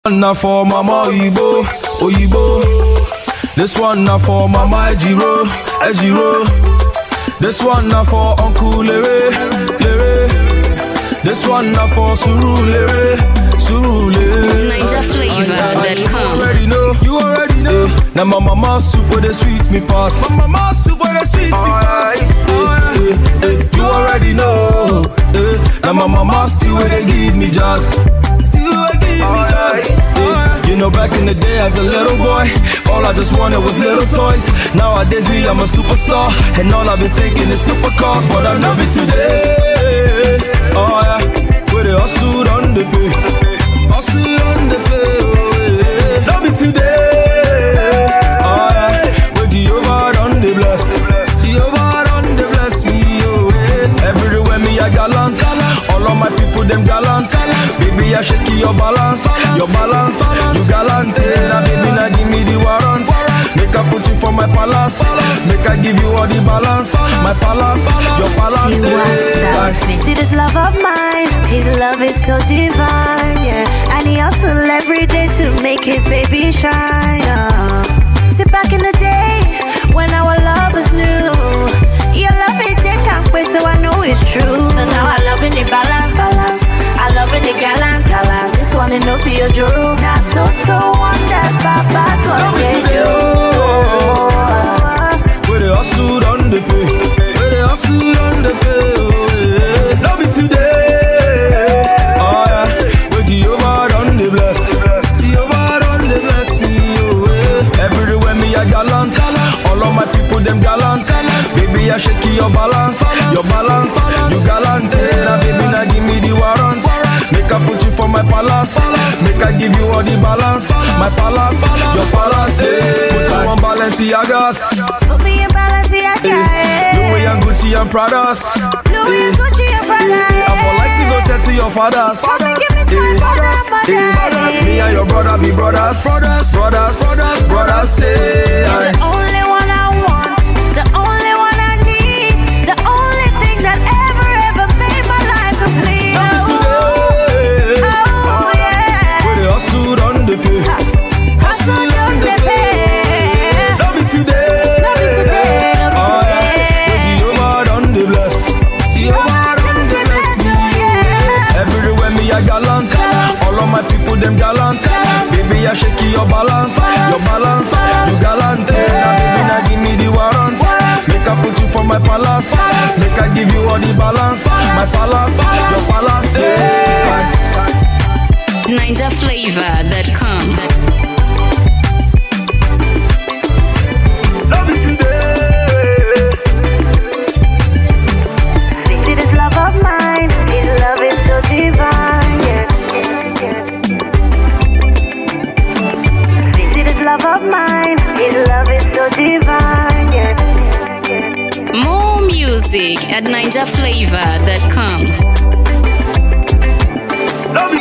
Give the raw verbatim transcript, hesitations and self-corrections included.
Now for Mama Oyibo, Oyibo. This one now for Mama Ejiro, Ejiro. This one now for Uncle Lere, Lere. This one now for Suru Lere, Suru Lere. Ninja Flavor dot com. You already know, you already know. Hey, now my mama super the sweet me pass. My mama super the sweet me pass. Hey, hey, hey, you already know. Hey, now my mama still where they give me jazz. Yeah, you know, back in the day as a little boy, all I just wanted was little toys. Nowadays me, I'm a superstar, and all I've been thinking is supercars. But I love it today. Oh yeah, with the hustle on the pay, hustle on the pay. Oh yeah, love it today. Oh yeah, with Jehovah on the bless, Jehovah on the bless me. Oh yeah, everywhere me I gallant, all of my people them gallant. Baby, I shake your balance, your balance, you gallant. Now baby, now give me the warrant. Make I put you for my palace. Make I give you all the balance. My palace, your palace. See this love of mine, his love is so divine, yeah. And he hustle every day to make his baby shine. Oh. Sit back in the day when our love was new. Your love it, they can't wait, so I know it's true. So now I love in the balance, balance. I love in the gallant, gallant. This one it no be a joke. Now so so wonders, Papa God gave you. With the hustle on the pay, with the hustle on the pay. Oh, yeah. Love it today. Oh yeah, with Jehovah on the bless, Jehovah on the bless me. Oh yeah, everywhere me I gallant, all of my people them gallant. Baby I shake your balance, your balance, you gallant. Now baby now give me the warrant. Make I put you for my palace. Make I give you all the balance. My palace, your palace. Put you on Balenciagas. Put me in Balenciaga. Louis and Gucci and Pradas. Louis and Gucci and Prada. I would like to go say to your fathers. Father, give me to my father, mother. Me and your brother be brothers. Brothers, brothers, brothers, brothers. Say the only one I want, the only one I need, the only thing that ever, ever made my life complete. Hustle on the pay, hustle on the pay. Love it today, love it today, love it oh, today. Yeah. With Jehovah on the bless, Jehovah on the bless me. Yeah. Everywhere me I gallant, all of my people them gallant. Baby I shake your balance, your balance, you gallant. Now baby now give me the warrant. Make I put you for my palace. Make I give you all the balance. My palace, your palace. Yeah. Ninja Flavor dot com. Love it today. See this love of mine, his love is so divine, yeah, yeah, yeah. See this love of mine, his love is so divine, yeah, yeah. More music at Ninja Flavor dot com. Love it.